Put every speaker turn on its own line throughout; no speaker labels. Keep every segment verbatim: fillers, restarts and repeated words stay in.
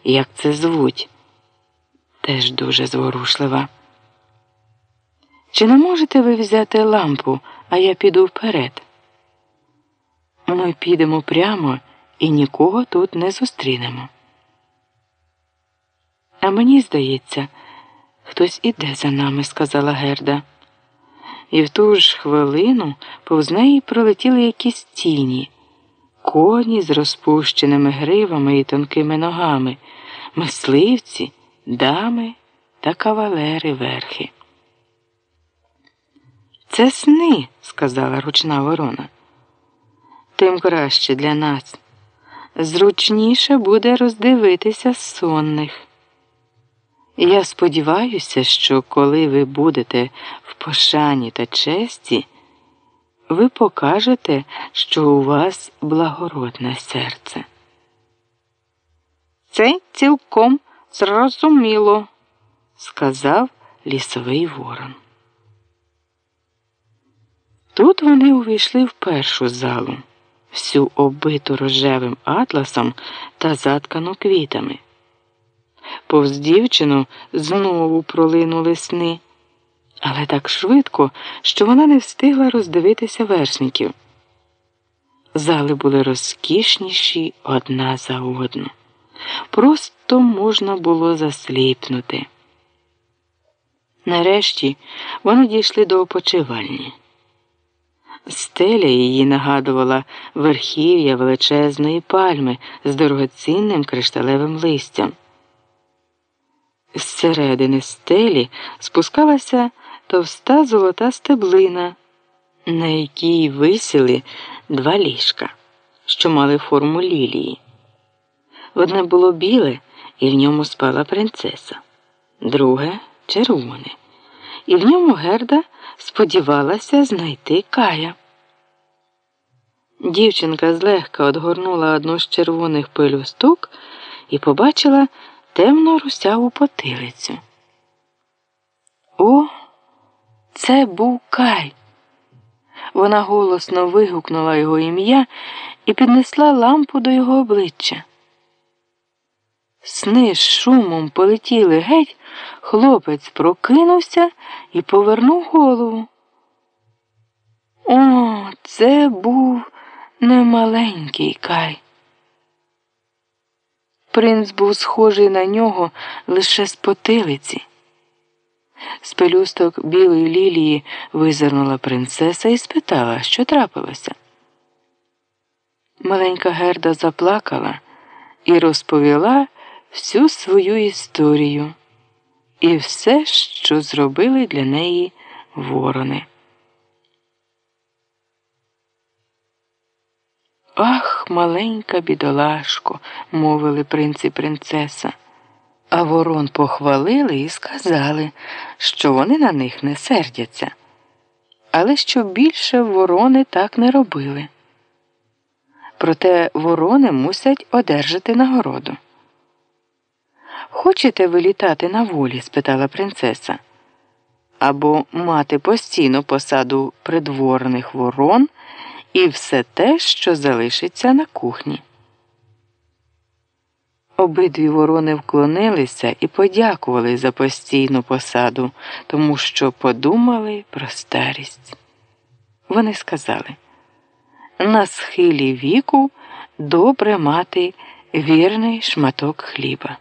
як це звуть. Теж дуже зворушлива. Чи не можете ви взяти лампу, а я піду вперед? Ми підемо прямо і нікого тут не зустрінемо. А мені здається, хтось іде за нами, сказала Герда. І в ту ж хвилину повз неї пролетіли якісь тіні, коні з розпущеними гривами і тонкими ногами, мисливці, дами та кавалери верхи. «Це сни», – сказала ручна ворона. «Тим краще для нас. Зручніше буде роздивитися сонних. Я сподіваюся, що коли ви будете в пошані та честі, ви покажете, що у вас благородне серце». «Це цілком зрозуміло», – сказав лісовий ворон. Тут вони увійшли в першу залу, всю оббиту рожевим атласом та заткану квітами. Повз дівчину знову пролинули сни, але так швидко, що вона не встигла роздивитися вершників. Зали були розкішніші одна за одну. Просто можна було засліпнути. Нарешті вони дійшли до опочивальні. Стеля її нагадувала верхів'я величезної пальми з дорогоцінним кришталевим листям. З середини стелі спускалася товста золота стеблина, на якій висіли два ліжка, що мали форму лілії. Одне було біле, і в ньому спала принцеса, друге – червоне, і в ньому Герда сподівалася знайти Кая. Дівчинка злегка одгорнула одну з червоних пелюсток і побачила темно русяву потилицю. О, це був Кай! Вона голосно вигукнула його ім'я і піднесла лампу до його обличчя. Сни з шумом полетіли геть, хлопець прокинувся і повернув голову. О, це був немаленький Кай. Принц був схожий на нього лише з потилиці. З пелюсток білої лілії визирнула принцеса і спитала, що трапилося. Маленька Герда заплакала і розповіла всю свою історію і все, що зробили для неї ворони. «Ах, маленька бідолашко», – мовили принц і принцеса. А ворон похвалили і сказали, що вони на них не сердяться, але що більше ворони так не робили. Проте ворони мусять одержати нагороду. «Хочете ви літати на волі?» – спитала принцеса. «Або мати постійну посаду придворних ворон і все те, що залишиться на кухні?» Обидві ворони вклонилися і подякували за постійну посаду, тому що подумали про старість. Вони сказали: «На схилі віку добре мати вірний шматок хліба».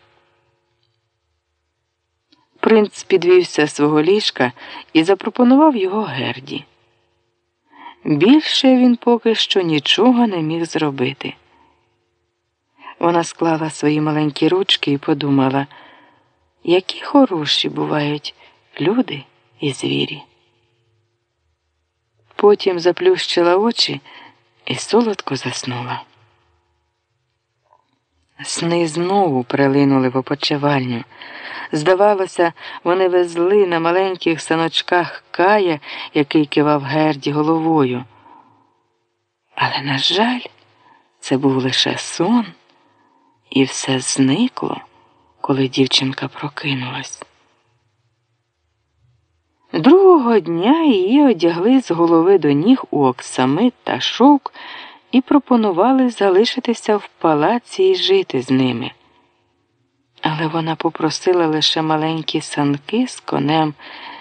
Принц підвівся з свого ліжка і запропонував його Герді. Більше він поки що нічого не міг зробити. Вона склала свої маленькі ручки і подумала, які хороші бувають люди і звірі. Потім заплющила очі і солодко заснула. Сни знову прилинули в опочивальню. Здавалося, вони везли на маленьких саночках Кая, який кивав Герді головою. Але, на жаль, це був лише сон, і все зникло, коли дівчинка прокинулась. Другого дня її одягли з голови до ніг у оксамит та шовк і пропонували залишитися в палаці і жити з ними. Але вона попросила лише маленькі санки з конем